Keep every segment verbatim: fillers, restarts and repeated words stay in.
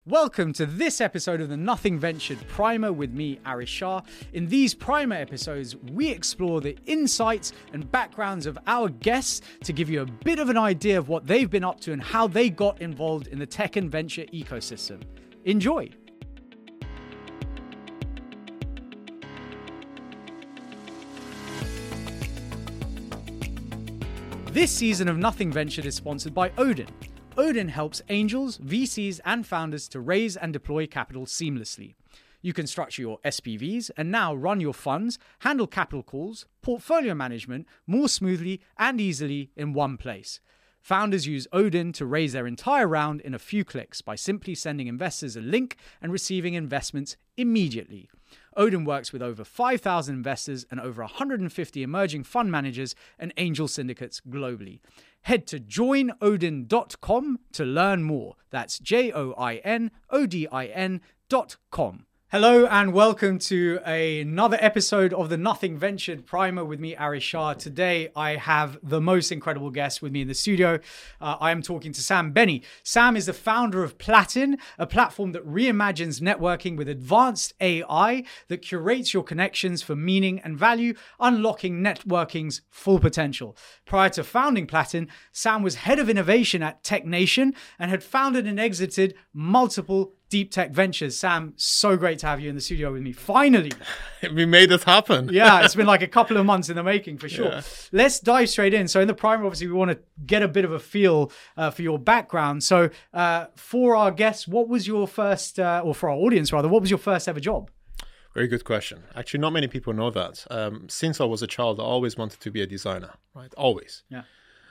Welcome to this episode of the Nothing Ventured Primer with me, Arish Shah. In these Primer episodes, we explore the insights and backgrounds of our guests to give you a bit of an idea of what they've been up to and how they got involved in the tech and venture ecosystem. Enjoy. This season of Nothing Ventured is sponsored by Odin. Odin helps angels, V Cs, and founders to raise and deploy capital seamlessly. You can structure your S P Vs and now run your funds, handle capital calls, portfolio management more smoothly and easily in one place. Founders use Odin to raise their entire round in a few clicks by simply sending investors a link and receiving investments immediately. Odin works with over five thousand investors and over one hundred fifty emerging fund managers and angel syndicates globally. Head to join odin dot com to learn more. That's J O I N O D I N dot com. Hello and welcome to another episode of the Nothing Ventured Primer with me, Arish Shah. Today, I have the most incredible guest with me in the studio. Uh, I am talking to Sam Benny. Sam is the founder of Platin, a platform that reimagines networking with advanced A I that curates your connections for meaning and value, unlocking networking's full potential. Prior to founding Platin, Sam was head of innovation at TechNation and had founded and exited multiple deep tech ventures. Sam, so great to have you in the studio with me. Finally. We made it happen. Yeah, it's been like a couple of months in the making for sure. Yeah. Let's dive straight in. So in the primer, obviously, we want to get a bit of a feel uh, for your background. So uh, for our guests, what was your first, uh, or for our audience rather, what was your first ever job? Very good question. Actually, not many people know that. Um, since I was a child, I always wanted to be a designer, right? Always. Yeah.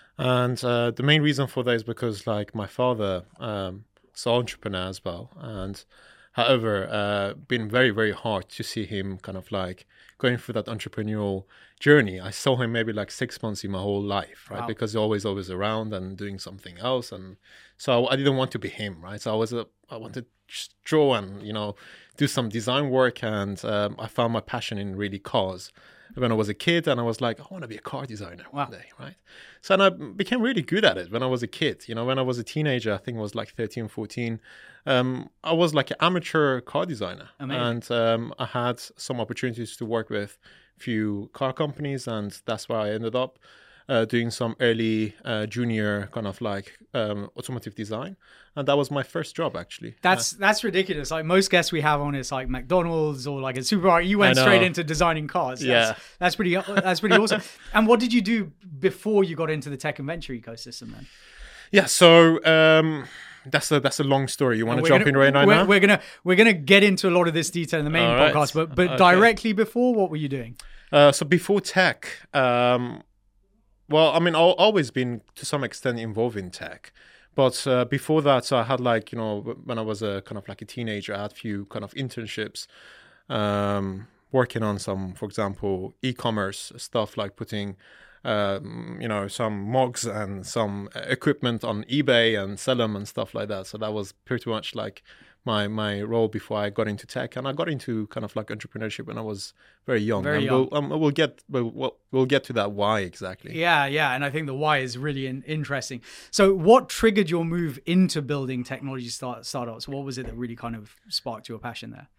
And uh, the main reason for that is because like my father, um, so entrepreneur as well, and however, uh, been very, very hard to see him kind of like going through that entrepreneurial journey. I saw him maybe like six months in my whole life, right? Wow. Because he's always, always around and doing something else. And so I didn't want to be him, right? So I was, a, I wanted to just draw and, you know, do some design work. And um, I found my passion in really cars when I was a kid, and I was like, I want to be a car designer one Wow. day, right? So and I became really good at it when I was a kid. You know, when I was a teenager, I think it was like thirteen, fourteen, um, I was like an amateur car designer. Amazing. And um, I had some opportunities to work with a few car companies, and that's where I ended up uh, doing some early uh, junior kind of like um, automotive design. And that was my first job, actually. That's that's ridiculous. Like most guests we have on is like McDonald's or like a supermarket. You went I know. straight into designing cars. That's, Yeah. that's pretty. That's pretty awesome. And what did you do before you got into the tech and venture ecosystem then? Yeah, so um, that's a that's a long story. You want to We're jump gonna- in right now? We're, now? we're gonna we're gonna get into a lot of this detail in the main All right. podcast, but but Okay. directly before, what were you doing? Uh, so before tech, um, well, I mean, I've always been to some extent involved in tech. But uh, before that, so I had like, you know, when I was a kind of like a teenager, I had a few kind of internships um, working on some, for example, e-commerce stuff like putting, um, you know, some mugs and some equipment on eBay and sell them and stuff like that. So that was pretty much like my my role before I got into tech, and I got into kind of like entrepreneurship when I was very young. Very and young. We'll, um, we'll get we'll, we'll get to that why exactly. Yeah, yeah, and I think the why is really in, interesting. So, what triggered your move into building technology start, startups? What was it that really kind of sparked your passion there?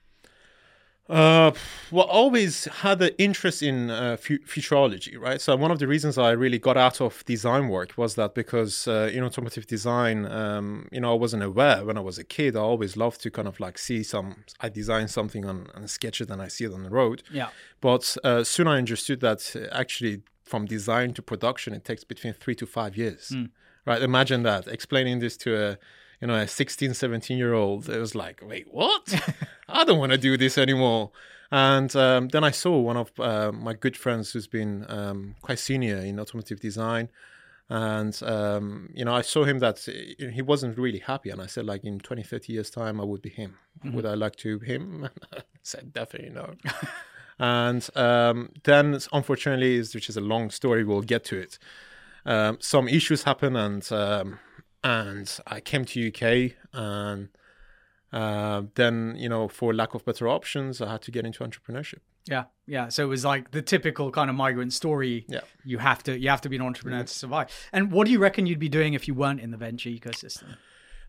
Uh, well, always had an interest in uh, fu- futurology, right? So one of the reasons I really got out of design work was that because uh, in automotive design, um, you know, I wasn't aware when I was a kid. I always loved to kind of like see some, I design something on, on sketch it and I see it on the road. Yeah. But uh, soon I understood that uh, actually from design to production, it takes between three to five years, Mm. right? Imagine that, explaining this to a, you know, a sixteen, seventeen year old. It was like, wait, what? I don't want to do this anymore. And um, then I saw one of uh, my good friends who's been um, quite senior in automotive design. And, um, you know, I saw him that he wasn't really happy. And I said, like, in twenty, thirty years time, I would be him. Mm-hmm. Would I like to be him? I said, definitely no. And um, then, unfortunately, which is a long story, we'll get to it. Um, some issues happen, and um, and I came to U K, and uh, then, you know, for lack of better options, I had to get into entrepreneurship. Yeah, yeah. So it was like the typical kind of migrant story. Yeah. You have to you have to be an entrepreneur to survive. And what do you reckon you'd be doing if you weren't in the venture ecosystem?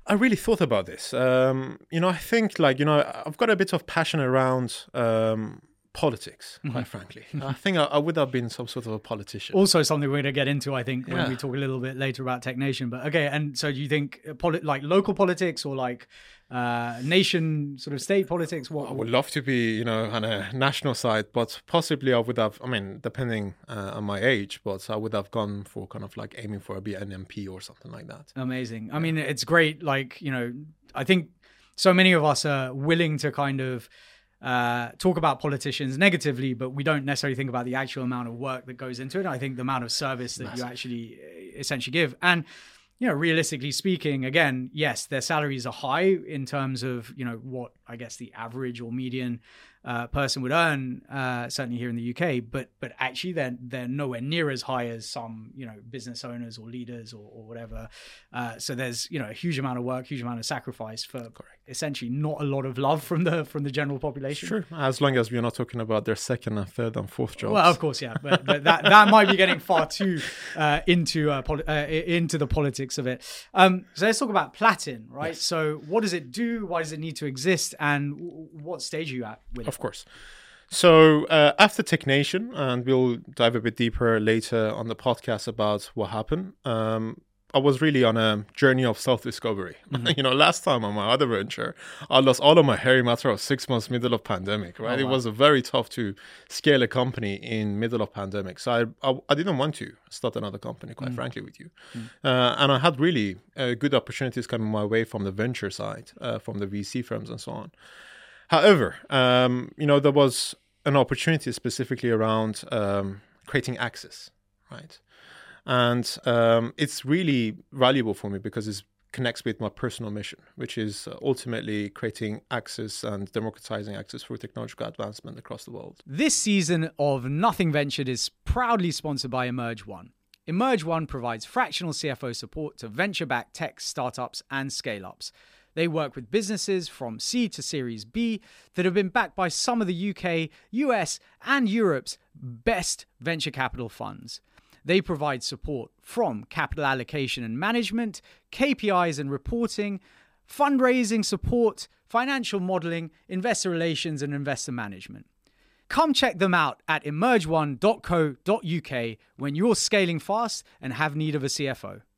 I really thought about this. Um, you know, I think like, you know, I've got a bit of passion around um, politics, quite mm-hmm. frankly. I think I, I would have been some sort of a politician. Also something we're going to get into, I think, when yeah. we talk a little bit later about Tech Nation. But okay, and so do you think poli- like local politics or like uh, nation sort of state politics? What I would love to be, you know, on a national side, but possibly I would have, I mean, depending uh, on my age, but I would have gone for kind of like aiming for a be an M P or something like that. Amazing. Yeah. I mean, it's great. Like, you know, I think so many of us are willing to kind of uh, talk about politicians negatively, but we don't necessarily think about the actual amount of work that goes into it. I think the amount of service that Massive. you actually essentially give. And, you know, realistically speaking, again, yes, their salaries are high in terms of, you know, what I guess the average or median uh, person would earn, uh, certainly here in the U K, but but actually they're, they're nowhere near as high as some, you know, business owners or leaders or, or whatever. Uh, so there's, you know, a huge amount of work, huge amount of sacrifice for Correct. essentially not a lot of love from the from the general population. Sure, as long as we're not talking about their second and third and fourth jobs. Well, of course, yeah, but, but that, that might be getting far too uh, into uh, poli- uh, into the politics of it. Um, so let's talk about Platin, right? Yes. So what does it do? Why does it need to exist? And w- what stage are you at with it? Of course. So uh, after Tech Nation, and we'll dive a bit deeper later on the podcast about what happened, um, I was really on a journey of self-discovery. Mm-hmm. You know, last time on my other venture, I lost all of my hair in a matter of six months, middle of pandemic, right? Oh, wow. It was very tough to scale a company in middle of pandemic. So I, I, I didn't want to start another company, quite mm. frankly, with you. Mm. Uh, and I had really uh, good opportunities coming my way from the venture side, uh, from the V C firms and so on. However, um, you know, there was an opportunity specifically around um, creating access, right? And um, it's really valuable for me because it connects with my personal mission, which is ultimately creating access and democratizing access through technological advancement across the world. This season of Nothing Ventured is proudly sponsored by Emerge One. Emerge One provides fractional C F O support to venture-backed tech startups and scale-ups. They work with businesses from C to Series B that have been backed by some of the U K, U S, and Europe's best venture capital funds. They provide support from capital allocation and management, K P Is and reporting, fundraising support, financial modeling, investor relations, and investor management. Come check them out at emerge one dot co dot U K when you're scaling fast and have need of a C F O.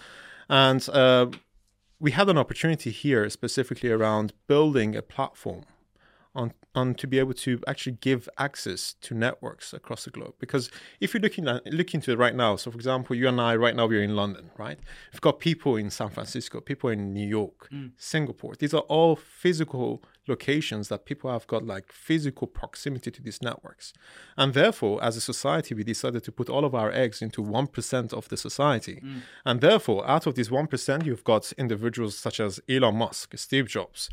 And uh, we had an opportunity here specifically around building a platform on, on to be able to actually give access to networks across the globe. Because if you're looking at look into it right now, so for example, you and I right now we're in London, right? We've got people in San Francisco, people in New York, mm. Singapore. These are all physical locations that people have got like physical proximity to these networks. And therefore, as a society, we decided to put all of our eggs into one percent of the society. Mm. And therefore, out of this one percent, you've got individuals such as Elon Musk, Steve Jobs,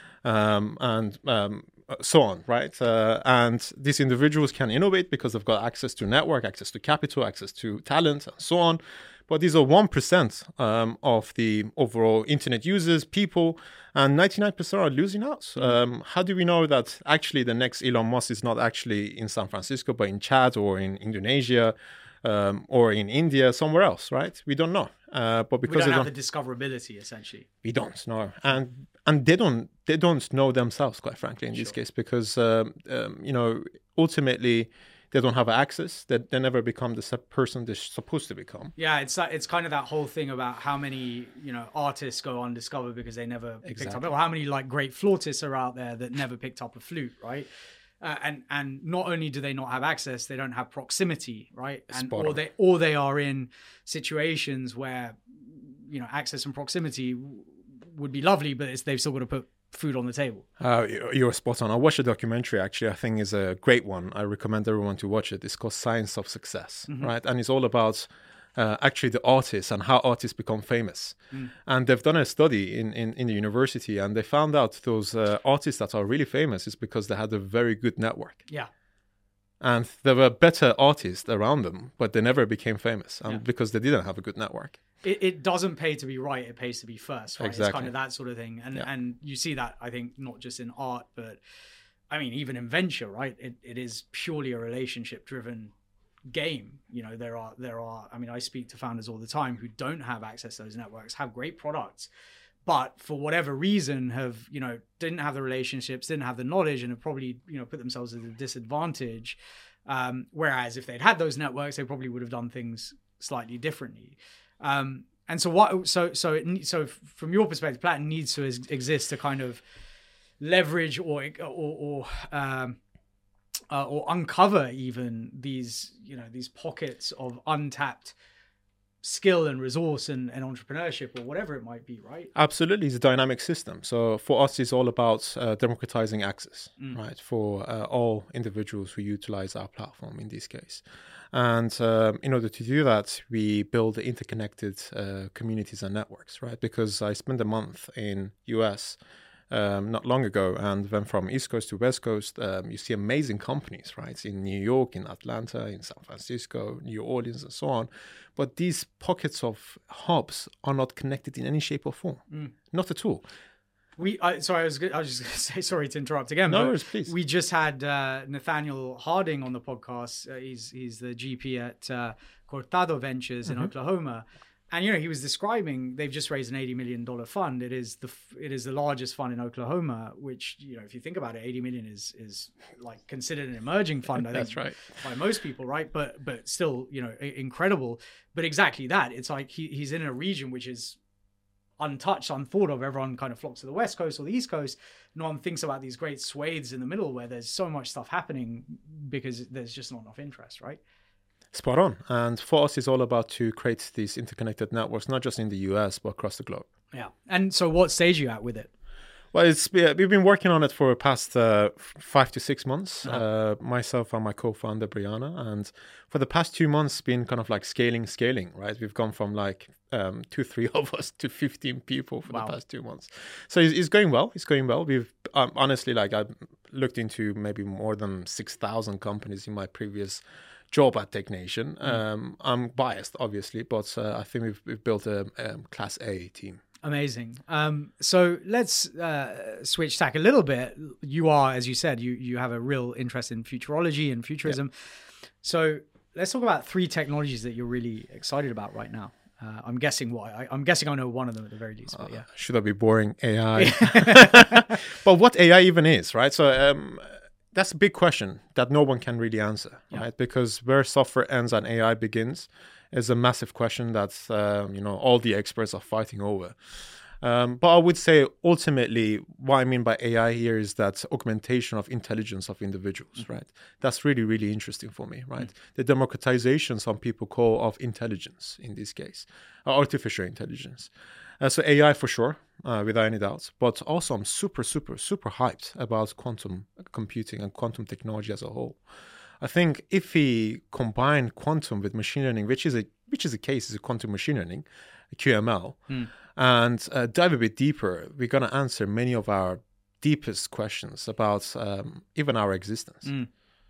um, and um, so on, right? Uh, and these individuals can innovate because they've got access to network, access to capital, access to talent, and so on. But these are one percent um, of the overall internet users, people, and ninety-nine percent are losing out. Um, how do we know that actually the next Elon Musk is not actually in San Francisco, but in Chad or in Indonesia um, or in India, somewhere else, right? We don't know. Uh, but because we don't they have don't, the discoverability, essentially. We don't know, and and they don't they don't know themselves, quite frankly, in sure. this case, because um, um, you know ultimately they don't have access. That they, they never become the person they're supposed to become. Yeah, it's it's kind of that whole thing about how many you know artists go undiscovered because they never exactly. picked up, or how many like great flautists are out there that never picked up a flute, right? Uh, and and not only do they not have access, they don't have proximity, right? And Spot or on. they or they are in situations where you know access and proximity w- would be lovely, but it's, they've still got to put food on the table. Uh, you're spot on. I watched a documentary, actually, I think is a great one. I recommend everyone to watch it. It's called Science of Success, mm-hmm. right? And it's all about uh, actually the artists and how artists become famous. Mm. And they've done a study in, in, in the university, and they found out those uh, artists that are really famous is because they had a very good network. Yeah. And there were better artists around them, but they never became famous um, yeah. because they didn't have a good network. It, it doesn't pay to be right, it pays to be first, right? Exactly. It's kind of that sort of thing. And yeah. and you see that, I think, not just in art, but I mean, even in venture, right? It it is purely a relationship-driven game. You know, there are, there are, I mean, I speak to founders all the time who don't have access to those networks, have great products, but for whatever reason have, you know, didn't have the relationships, didn't have the knowledge, and have probably, you know, put themselves at a disadvantage. Um, whereas if they'd had those networks, they probably would have done things slightly differently. Um, and so what, so, so, it, so from your perspective, Platin needs to exist to kind of leverage or, or, or, um, uh, or uncover even these, you know, these pockets of untapped skill and resource and, and entrepreneurship or whatever it might be, right? Absolutely. It's a dynamic system. So for us, it's all about uh, democratizing access, mm. right, for uh, all individuals who utilize our platform in this case. And um, in order to do that, we build interconnected uh, communities and networks, right? Because I spent a month in U S Um, not long ago, and went from East Coast to West Coast. Um, you see amazing companies, right? In New York, in Atlanta, in San Francisco, New Orleans, and so on. But these pockets of hubs are not connected in any shape or form. Mm. Not at all. We, I, sorry, I was, I was just going to say, sorry to interrupt again. No worries, please. We just had uh, Nathaniel Harding on the podcast. Uh, he's he's the G P at uh, Cortado Ventures in mm-hmm. Oklahoma. And, you know, he was describing, they've just raised an eighty million dollars fund. It is the it is the largest fund in Oklahoma, which, you know, if you think about it, eighty million dollars is is like considered an emerging fund, I think. That's right. By most people, right? But but still, you know, incredible. But exactly that. It's like he, he's in a region which is untouched, unthought of. Everyone kind of flocks to the West Coast or the East Coast. No one thinks about these great swathes in the middle where there's so much stuff happening because there's just not enough interest, right? Spot on. And for us, it's all about to create these interconnected networks, not just in the U S, but across the globe. Yeah. And so what stage are you at with it? Well, it's yeah, we've been working on it for the past uh, five to six months, uh-huh. uh, myself and my co-founder, Brianna. And for the past two months, been kind of like scaling, scaling, right? We've gone from like um, two, three of us to fifteen people for wow. the past two months. So it's, it's going well. It's going well. We've um, honestly, like I've looked into maybe more than six thousand companies in my previous job at TechNation. Mm. Um, I'm biased, obviously, but uh, I think we've, we've built a, a Class A team. Amazing. Um, so let's uh, switch tack a little bit. You are, as you said, you you have a real interest in futurology and futurism. Yeah. So let's talk about three technologies that you're really excited about right now. Uh, I'm guessing what I, I'm guessing I know one of them at the very least. But yeah, uh, should I be boring? A I. But what A I even is, right? So. Um, That's a big question that no one can really answer, yeah. right? Because where software ends and A I begins is a massive question that um, you know all the experts are fighting over. Um, but I would say ultimately, what I mean by A I here is that augmentation of intelligence of individuals, mm-hmm. right? That's really, really interesting for me, right? Mm-hmm. The democratization, some people call, of intelligence in this case, uh, artificial intelligence. Uh, so A I for sure, uh, without any doubt. But also I'm super, super, super hyped about quantum computing and quantum technology as a whole. I think if we combine quantum with machine learning, which is a which is a case, is a quantum machine learning, Q M L, mm. and uh, dive a bit deeper, we're going to answer many of our deepest questions about um, even our existence. Mm.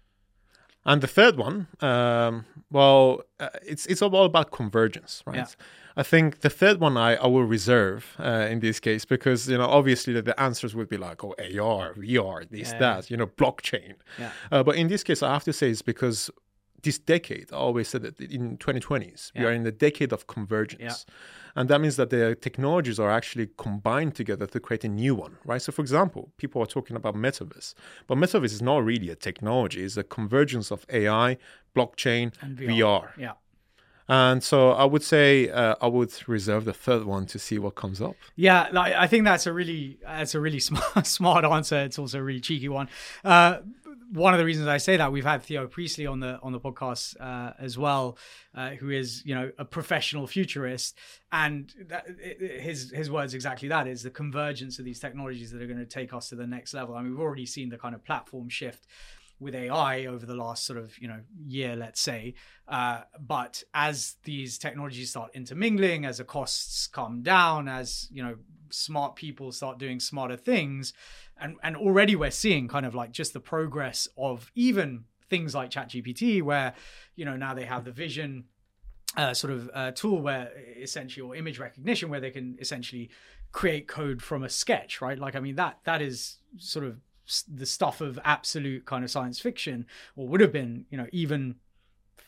And the third one, um, well, uh, it's it's all about convergence, right? Yeah. I think the third one I, I will reserve uh, in this case because, you know, obviously the, the answers would be like, oh, A R, V R, this, yeah, that, you know, blockchain. Yeah. Uh, but in this case, I have to say it's because this decade, I always said that in twenty twenties, yeah. we are in the decade of convergence. Yeah. And that means that the technologies are actually combined together to create a new one, right? So, for example, people are talking about metaverse, but metaverse is not really a technology. It's a convergence of A I, blockchain, and V R. V R. Yeah. And so I would say uh, I would reserve the third one to see what comes up. Yeah, like, I think that's a really that's a really smart smart answer. It's also a really cheeky one. Uh, one of the reasons I say that, we've had Theo Priestley on the on the podcast uh, as well, uh, who is, you know, a professional futurist, and that, his his words exactly that is the convergence of these technologies that are going to take us to the next level. I mean, we've already seen the kind of platform shift with A I over the last sort of, you know, year, let's say. Uh, but as these technologies start intermingling, as the costs come down, as, you know, smart people start doing smarter things, and, and already we're seeing kind of like just the progress of even things like ChatGPT, where, you know, now they have the vision uh, sort of uh, tool where essentially, or image recognition, where they can essentially create code from a sketch, right? Like, I mean, that that is sort of the stuff of absolute kind of science fiction, or would have been, you know, even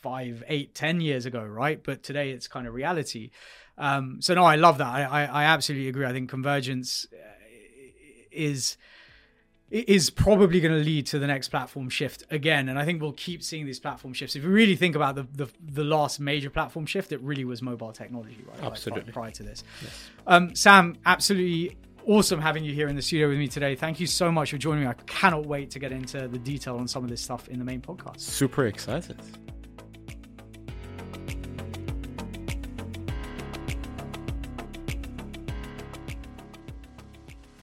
five, eight, ten years ago, right? But today it's kind of reality. Um, so no, I love that. I, I, I absolutely agree. I think convergence is is probably going to lead to the next platform shift again. And I think we'll keep seeing these platform shifts. If you really think about the the, the last major platform shift, it really was mobile technology, right? Absolutely. Like prior, prior to this. Yes. Um, Sam, absolutely awesome having you here in the studio with me today. Thank you so much for joining me. I cannot wait to get into the detail on some of this stuff in the main podcast. Super excited.